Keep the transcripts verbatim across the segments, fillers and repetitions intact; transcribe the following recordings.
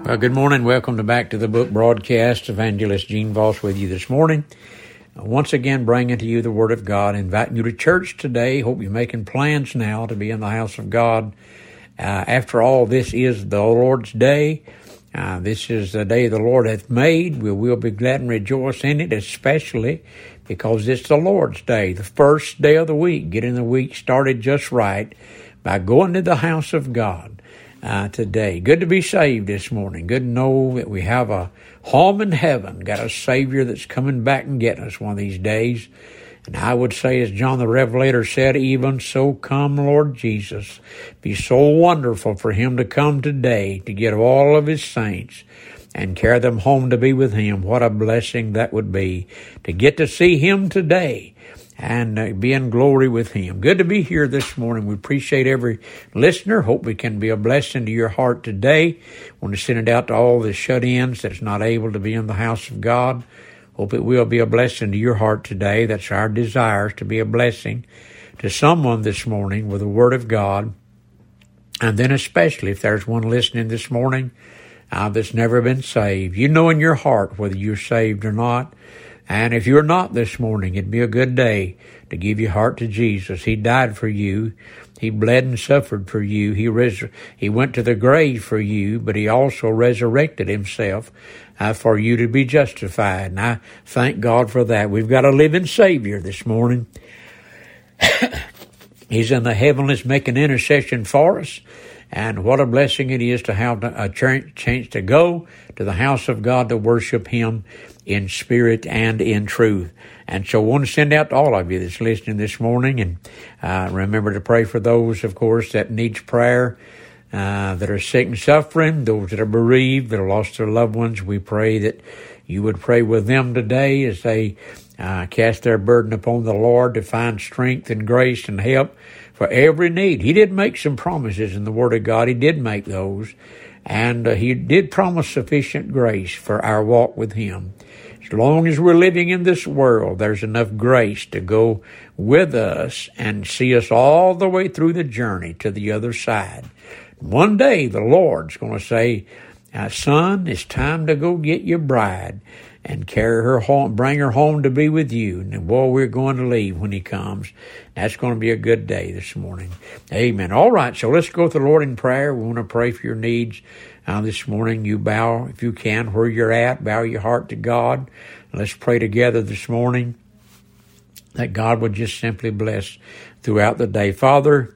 Well, good morning. Welcome to Back to the Book broadcast. Evangelist Gene Voss with you this morning. Once again, bringing to you the Word of God, inviting you to church today. Hope you're making plans now to be in the house of God. Uh, after all, this is the Lord's day. Uh, this is the day the Lord hath made. We will be glad and rejoice in it, especially because it's the Lord's day, the first day of the week, getting the week started just right by going to the house of God. Uh, today. Good to be saved this morning. Good to know that we have a home in heaven, got a Savior that's coming back and getting us one of these days. And I would say, as John the Revelator said, even so come, Lord Jesus. Be so wonderful for Him to come today to get all of His saints and carry them home to be with Him. What a blessing that would be to get to see Him today and uh, be in glory with Him. Good to be here this morning. We appreciate every listener. Hope we can be a blessing to your heart today. Want to send it out to all the shut-ins that's not able to be in the house of God. Hope it will be a blessing to your heart today. That's our desire, to be a blessing to someone this morning with the Word of God. And then especially if there's one listening this morning uh, that's never been saved. You know in your heart whether you're saved or not. And if you're not this morning, it'd be a good day to give your heart to Jesus. He died for you. He bled and suffered for you. He res- He went to the grave for you, but He also resurrected Himself uh, for you to be justified. And I thank God for that. We've got a living Savior this morning. He's in the heavens making intercession for us. And what a blessing it is to have a chance to go to the house of God to worship Him in spirit and in truth. And so I want to send out to all of you that's listening this morning. And uh, remember to pray for those, of course, that needs prayer, uh, that are sick and suffering, those that are bereaved, that have lost their loved ones. We pray that you would pray with them today as they uh, cast their burden upon the Lord to find strength and grace and help for every need. He did make some promises in the Word of God. He did make those. And uh, He did promise sufficient grace for our walk with Him. As long as we're living in this world, there's enough grace to go with us and see us all the way through the journey to the other side. One day the Lord's going to say, uh, son, it's time to go get your bride and carry her home, bring her home to be with you. And boy, we're going to leave when He comes. That's going to be a good day this morning. Amen. All right, so let's go to the Lord in prayer. We want to pray for your needs uh, this morning. You bow, if you can, where you're at. Bow your heart to God. Let's pray together this morning that God would just simply bless throughout the day. Father,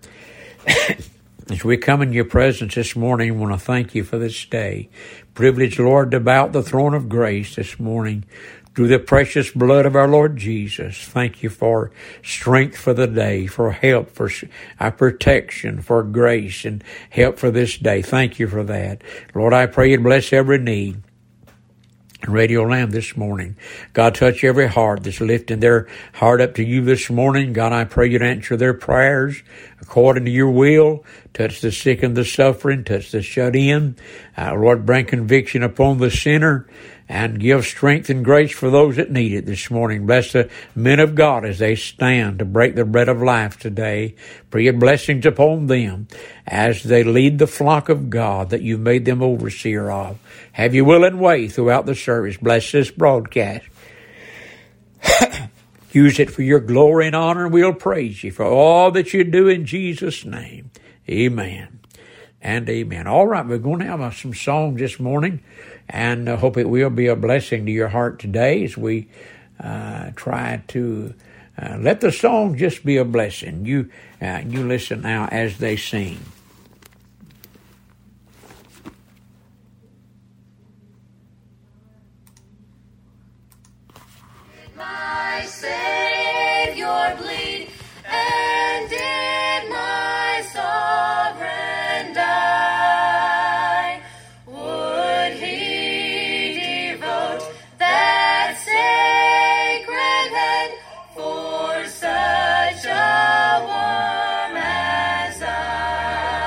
as we come in your presence this morning, I want to thank you for this day. Privilege, Lord, to bow at the throne of grace this morning through the precious blood of our Lord Jesus. Thank you for strength for the day, for help, for our protection, for grace and help for this day. Thank you for that. Lord, I pray you bless every need. Radio Land this morning. God, touch every heart that's lifting their heart up to you this morning. God, I pray you'd answer their prayers according to your will. Touch the sick and the suffering. Touch the shut in. Uh, Lord, bring conviction upon the sinner and give strength and grace for those that need it this morning. Bless the men of God as they stand to break the bread of life today. Pray your blessings upon them as they lead the flock of God that you've made them overseer of. Have your will and way throughout the service. Bless this broadcast. Use it for your glory and honor, and we'll praise you for all that you do in Jesus' name. Amen and amen. All right, we're going to have uh, some songs this morning, and I hope it will be a blessing to your heart today as we uh, try to uh, let the song just be a blessing. You, uh, you listen now as they sing. My Savior bleed, and did my sovereign die? Would He devote that sacred head for such a worm as I?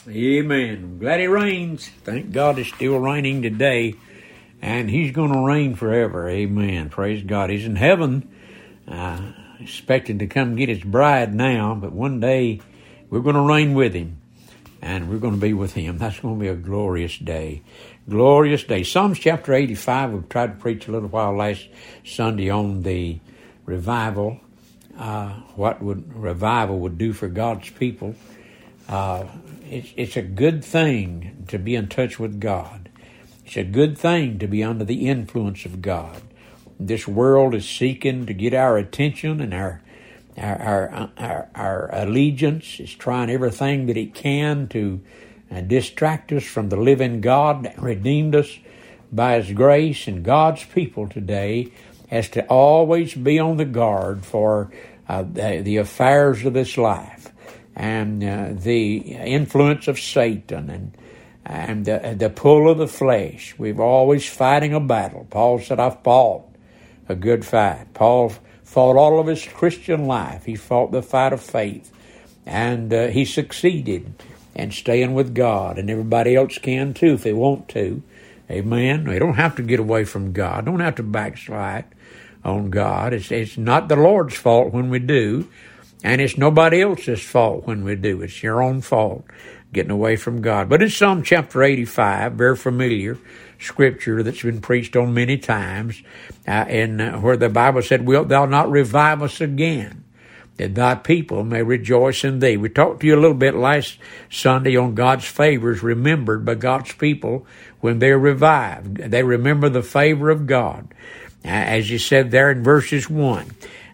Amen. Glad it rains. Thank God it's still raining today, and He's going to reign forever. Amen. Praise God. He's in heaven, uh, expecting to come get His bride now, but one day we're going to reign with Him, and we're going to be with Him. That's going to be a glorious day. Glorious day. Psalms chapter eighty-five, we've tried to preach a little while last Sunday on the revival, uh, what would revival would do for God's people. Uh, it's, it's a good thing to be in touch with God. It's a good thing to be under the influence of God. This world is seeking to get our attention and our our our our, our allegiance. It's trying everything that it can to uh, distract us from the living God that redeemed us by His grace. And God's people today has to always be on the guard for uh, the, the affairs of this life and uh, the influence of Satan and and the, the pull of the flesh. We're always fighting a battle. Paul said, I've fought a good fight. Paul fought all of his Christian life. He fought the fight of faith, and uh, he succeeded in staying with God, and everybody else can too if they want to. Amen. They don't have to get away from God. Don't have to backslide on God. It's, it's not the Lord's fault when we do, and it's nobody else's fault when we do. It's your own fault, getting away from God. But in Psalm chapter eighty-five, very familiar scripture that's been preached on many times, uh, and uh, where the Bible said, wilt thou not revive us again, that thy people may rejoice in thee. We talked to you a little bit last Sunday on God's favors remembered by God's people when they're revived. They remember the favor of God. Uh, as you said there in verses one,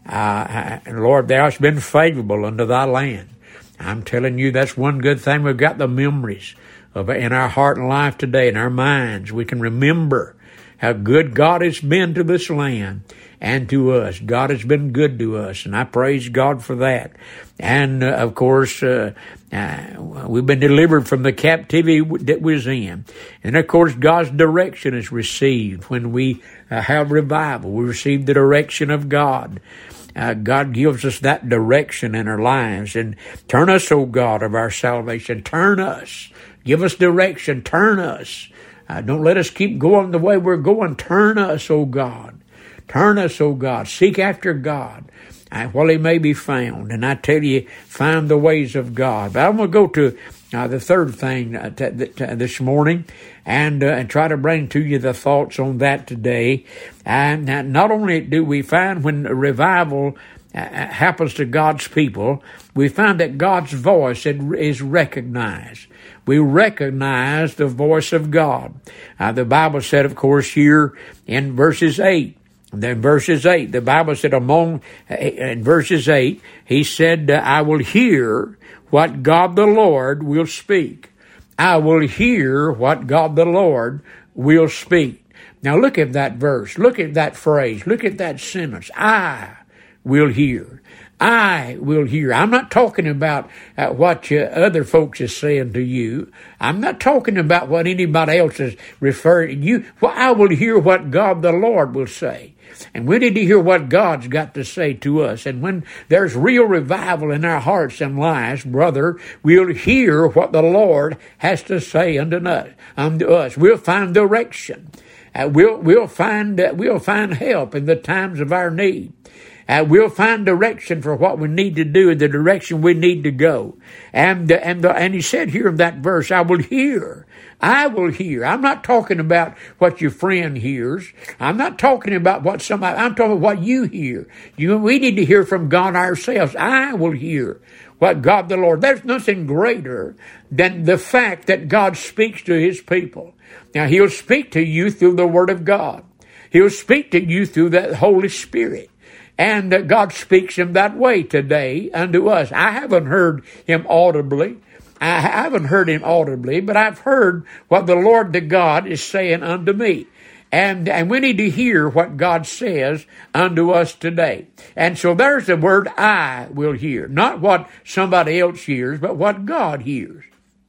uh, Lord, thou hast been favorable unto thy land. I'm telling you, that's one good thing. We've got the memories of in our heart and life today, in our minds. We can remember how good God has been to this land and to us. God has been good to us, and I praise God for that. And, uh, of course, uh, uh, we've been delivered from the captivity that we was in. And, of course, God's direction is received when we uh, have revival. We receive the direction of God. Uh, God gives us that direction in our lives. And turn us, O God, of our salvation. Turn us. Give us direction. Turn us. Uh, don't let us keep going the way we're going. Turn us, O God. Turn us, O God. Seek after God uh, while He may be found. And I tell you, find the ways of God. But I'm going to go to uh, the third thing uh, t- t- this morning and, uh, and try to bring to you the thoughts on that today. And uh, not only do we find when a revival uh, happens to God's people, we find that God's voice is recognized. We recognize the voice of God. Uh, the Bible said, of course, here in verses eight, then verses eight, the Bible said among, in verses eight, He said, I will hear what God the Lord will speak. I will hear what God the Lord will speak. Now look at that verse. Look at that phrase. Look at that sentence. I will hear. I will hear. I'm not talking about uh, what you, other folks is saying to you. I'm not talking about what anybody else is referring to you. Well, I will hear what God the Lord will say. And we need to hear what God's got to say to us. And when there's real revival in our hearts and lives, brother, we'll hear what the Lord has to say unto us. Unto us. We'll find direction. Uh, we'll we'll find uh, we'll find help in the times of our need. Uh, we'll find direction for what we need to do, the direction we need to go. And, uh, and, the, and he said here in that verse, I will hear. I will hear. I'm not talking about what your friend hears. I'm not talking about what somebody, I'm talking about what you hear. You, we need to hear from God ourselves. I will hear what God the Lord. There's nothing greater than the fact that God speaks to His people. Now, He'll speak to you through the Word of God. He'll speak to you through the Holy Spirit. And uh, God speaks in that way today unto us. I haven't heard Him audibly. I haven't heard Him audibly, but I've heard what the Lord the God is saying unto me. And, and we need to hear what God says unto us today. And so there's the word I will hear. Not what somebody else hears, but what God hears.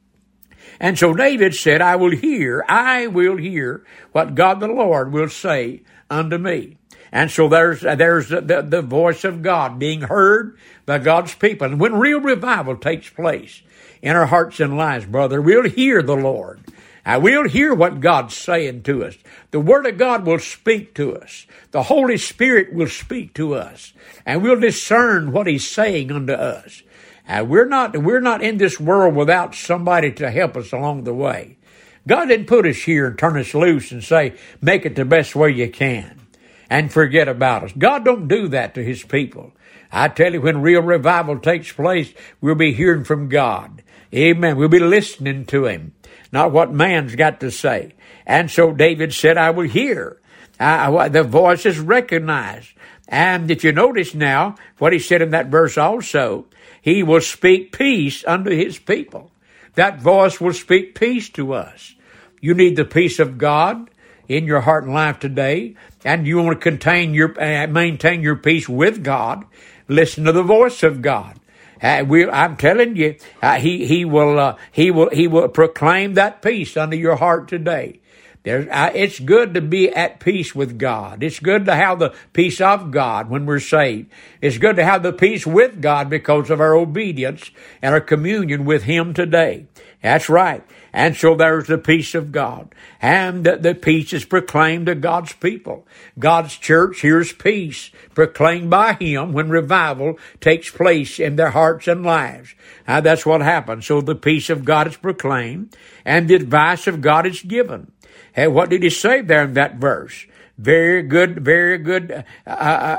And so David said, I will hear, I will hear what God the Lord will say unto me. And so there's there's the, the, the voice of God being heard by God's people. And when real revival takes place in our hearts and lives, brother, we'll hear the Lord. Uh, we'll hear what God's saying to us. The Word of God will speak to us. The Holy Spirit will speak to us. And we'll discern what He's saying unto us. Uh, we're not, we're not in this world without somebody to help us along the way. God didn't put us here and turn us loose and say, make it the best way you can and forget about us. God don't do that to His people. I tell you, when real revival takes place, we'll be hearing from God. Amen. We'll be listening to Him, not what man's got to say. And so David said, I will hear. Uh, the voice is recognized. And if you notice now, what he said in that verse also, He will speak peace unto His people. That voice will speak peace to us. You need the peace of God in your heart and life today, and you want to contain your, uh, maintain your peace with God. Listen to the voice of God. Uh, we, I'm telling you, uh, he he will uh, he will he will proclaim that peace unto your heart today. There's, uh, it's good to be at peace with God. It's good to have the peace of God when we're saved. It's good to have the peace with God because of our obedience and our communion with Him today. That's right. And so there's the peace of God. And the, the peace is proclaimed to God's people. God's church hears peace proclaimed by Him when revival takes place in their hearts and lives. Uh, that's what happens. So the peace of God is proclaimed and the advice of God is given. And what did He say there in that verse? Very good, very good uh, uh,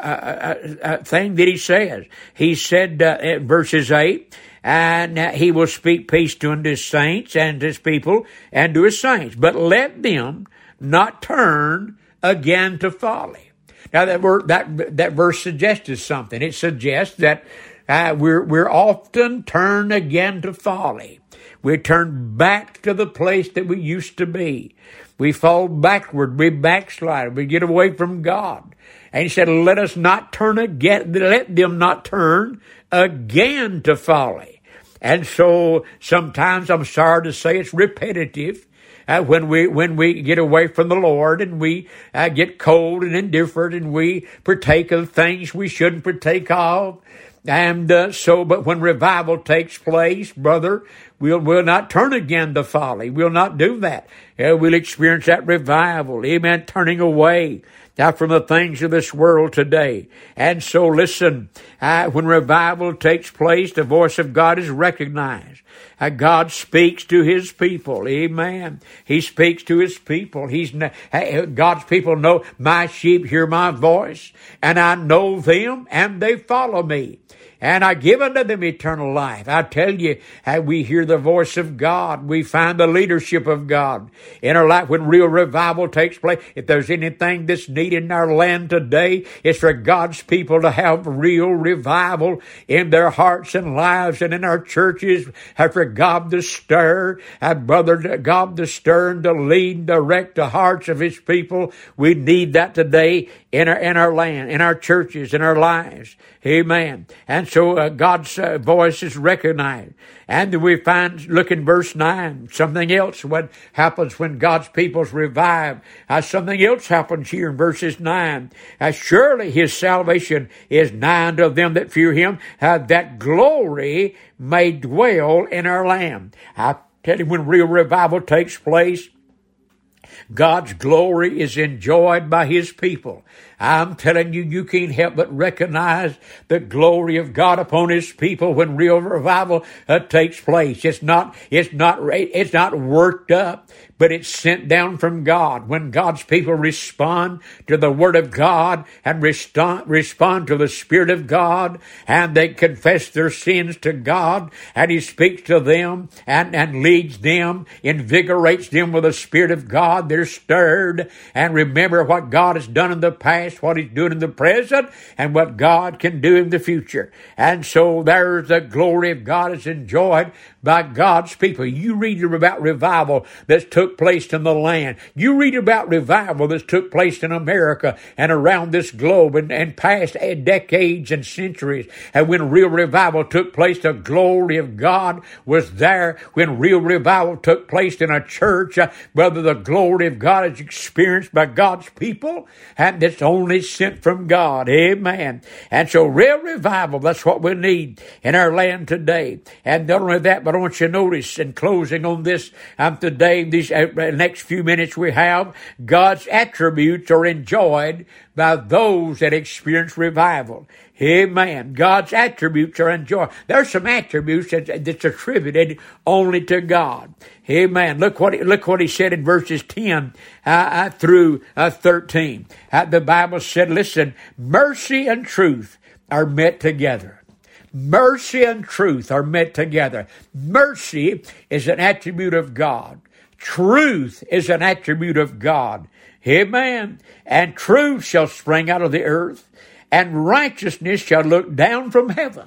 uh, uh, thing that He says. He said uh, in verses eight, and He will speak peace to His saints and His people and to His saints. But let them not turn again to folly. Now that word, that that verse suggests something. It suggests that uh, we're we're often turned again to folly. We turn back to the place that we used to be. We fall backward. We backslide. We get away from God. And He said, let us not turn again, let them not turn again to folly. And so sometimes, I'm sorry to say, it's repetitive. Uh, when we when we get away from the Lord and we uh, get cold and indifferent and we partake of things we shouldn't partake of. And uh, so, but when revival takes place, brother, we'll, we'll not turn again to folly. We'll not do that. Uh, we'll experience that revival. Amen. Turning away now from the things of this world today. And so listen, uh, when revival takes place, the voice of God is recognized. Uh, God speaks to His people. Amen. He speaks to His people. He's uh, God's people know, my sheep hear my voice, and I know them, and they follow me. And I give unto them eternal life. I tell you, how we hear the voice of God. We find the leadership of God in our life when real revival takes place. If there's anything that's needed in our land today, it's for God's people to have real revival in their hearts and lives and in our churches. And for God to stir, and brother, God to stir and to lead and direct the hearts of His people. We need that today in our, in our land, in our churches, in our lives. Amen. And so uh, God's uh, voice is recognized. And we find, look in verse nine, something else what happens when God's people's revived. Uh, something else happens here in verses nine. Uh, surely His salvation is nigh unto them that fear Him, uh, that glory may dwell in our land. I tell you, when real revival takes place, God's glory is enjoyed by His people. I'm telling you, you can't help but recognize the glory of God upon His people when real revival uh, takes place. It's not, it's not, it's not worked up, but it's sent down from God. When God's people respond to the Word of God and respond, respond to the Spirit of God, and they confess their sins to God, and He speaks to them and, and leads them, invigorates them with the Spirit of God, they're stirred and remember what God has done in the past, what He's doing in the present, and what God can do in the future. And so there's the glory of God is enjoyed by God's people. You read about revival that's took place in the land. You read about revival that's took place in America and around this globe and, and past decades and centuries. And when real revival took place, the glory of God was there. When real revival took place in a church, uh, whether the glory glory of God is experienced by God's people, and it's only sent from God. Amen. And so real revival, that's what we need in our land today. And not only that, but I want you to notice in closing on this um, today, these uh, next few minutes we have, God's attributes are enjoyed by those that experience revival. Amen. God's attributes are enjoyed. There's some attributes that, that's attributed only to God. Amen. Look what, look what he said in verses ten uh, uh, through uh, thirteen. Uh, the Bible said, listen, mercy and truth are met together. Mercy and truth are met together. Mercy is an attribute of God. Truth is an attribute of God. Amen. And truth shall spring out of the earth, and righteousness shall look down from heaven.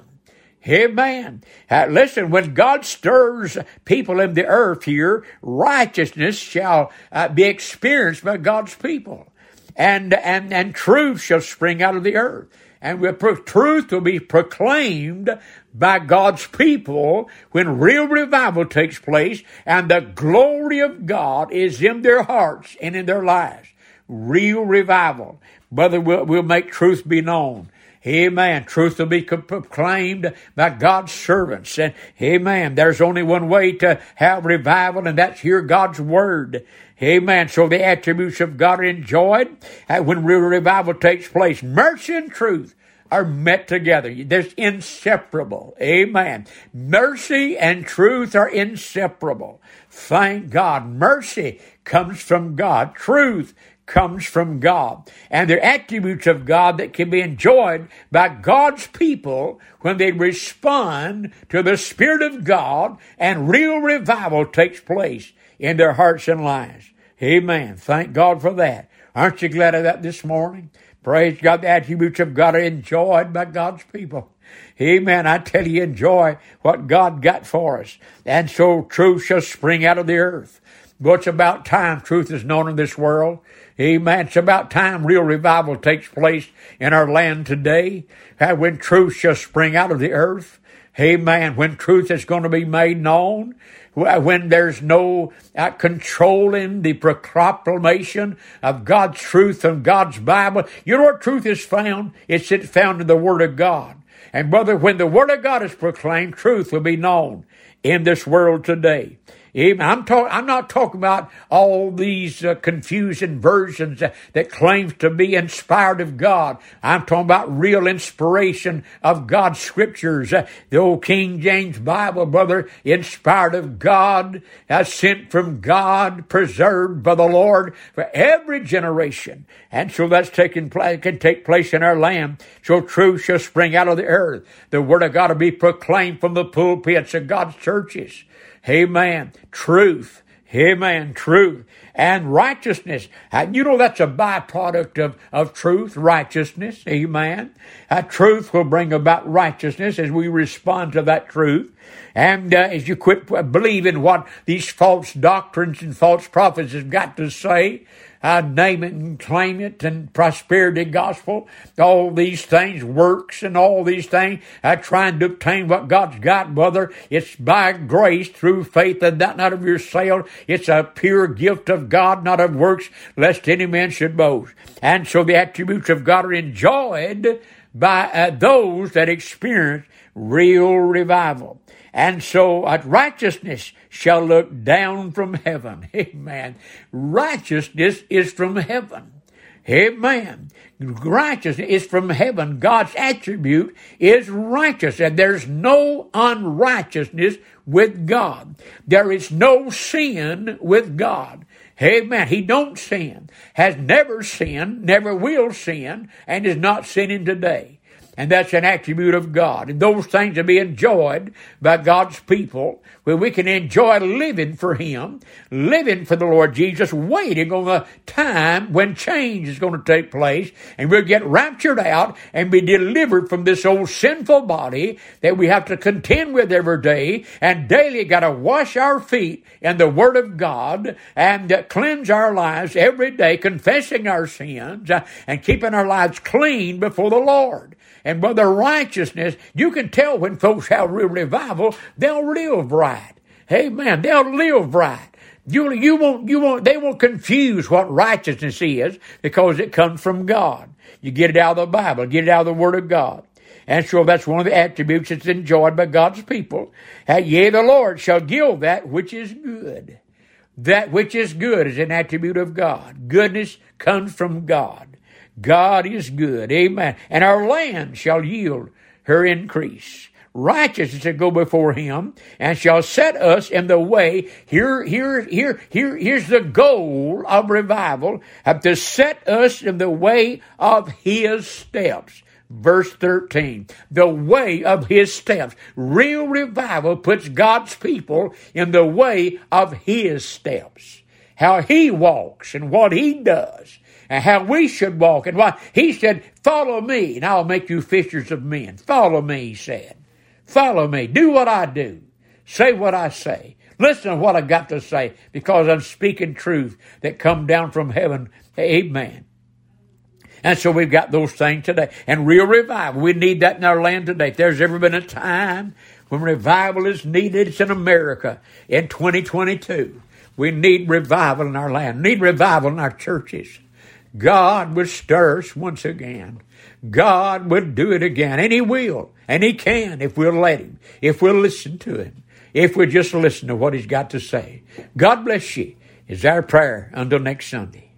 Amen. Uh, listen, when God stirs people in the earth here, righteousness shall uh, be experienced by God's people. And, and, and truth shall spring out of the earth. And we'll pro- truth will be proclaimed by God's people when real revival takes place and the glory of God is in their hearts and in their lives. Real revival. Brother, we'll, we'll make truth be known. Amen. Truth will be proclaimed by God's servants. And amen. There's only one way to have revival, and that's hear God's word. Amen. So the attributes of God are enjoyed when real revival takes place. Mercy and truth are met together. They're inseparable. Amen. Mercy and truth are inseparable. Thank God. Mercy comes from God. Truth comes from God. And they're attributes of God that can be enjoyed by God's people when they respond to the Spirit of God and real revival takes place in their hearts and lives. Amen. Thank God for that. Aren't you glad of that this morning? Praise God. The attributes of God are enjoyed by God's people. Amen. I tell you, enjoy what God got for us. And so truth shall spring out of the earth. Well, it's about time truth is known in this world. Amen. It's about time real revival takes place in our land today. When truth shall spring out of the earth. Amen. When truth is going to be made known. When there's no uh, controlling the proclamation of God's truth and God's Bible. You know where truth is found? It's found in the Word of God. And brother, when the Word of God is proclaimed, truth will be known in this world today. I'm talking. I'm not talking about all these uh, confusing versions that, that claims to be inspired of God. I'm talking about real inspiration of God's scriptures. Uh, the old King James Bible, brother, inspired of God, uh, sent from God, preserved by the Lord for every generation. And so that's taking place, can take place in our land. So truth shall spring out of the earth. The Word of God will be proclaimed from the pulpits of God's churches. Amen. Truth. Amen. Truth. And righteousness. And you know that's a byproduct of, of truth, righteousness. Amen. Uh, truth will bring about righteousness as we respond to that truth. And uh, as you quit believing what these false doctrines and false prophets have got to say, uh, name it and claim it, and prosperity gospel, all these things, works and all these things, uh, trying to obtain what God's got, brother. It's by grace through faith, and that not of yourself. It's a pure gift of God, not of works, lest any man should boast. And so the attributes of God are enjoyed by uh, those that experience real revival. And so uh, righteousness shall look down from heaven. Amen. Righteousness is from heaven. Amen. Righteousness is from heaven. God's attribute is righteous, and there's no unrighteousness with God. There is no sin with God. Amen. He don't sin, has never sinned, never will sin, and is not sinning today. And that's an attribute of God. And those things will be enjoyed by God's people, where we can enjoy living for Him, living for the Lord Jesus, waiting on the time when change is going to take place, and we'll get raptured out and be delivered from this old sinful body that we have to contend with every day, and daily got to wash our feet in the Word of God and uh, cleanse our lives every day, confessing our sins uh, and keeping our lives clean before the Lord. And brother, righteousness, you can tell when folks have real revival, they'll live right. Amen. They'll live right. You, you won't, you won't, they won't confuse what righteousness is because it comes from God. You get it out of the Bible, get it out of the Word of God. And so that's one of the attributes that's enjoyed by God's people. And yea, the Lord shall give that which is good. That which is good is an attribute of God. Goodness comes from God. God is good. Amen. And our land shall yield her increase. Righteousness shall go before him and shall set us in the way. Here, here, here, here, here's the goal of revival, of to set us in the way of his steps. Verse thirteen, the way of his steps. Real revival puts God's people in the way of his steps. How he walks and what he does and how we should walk. And what he said, follow me and I'll make you fishers of men. Follow me, he said. Follow me. Do what I do. Say what I say. Listen to what I got to say because I'm speaking truth that come down from heaven. Amen. And so we've got those things today. And real revival, we need that in our land today. If there's ever been a time when revival is needed, it's in America in twenty twenty-two. We need revival in our land. We need revival in our churches. God would stir us once again. God would do it again. And he will. And he can if we'll let him. If we'll listen to him. If we'll just listen to what he's got to say. God bless you is our prayer until next Sunday.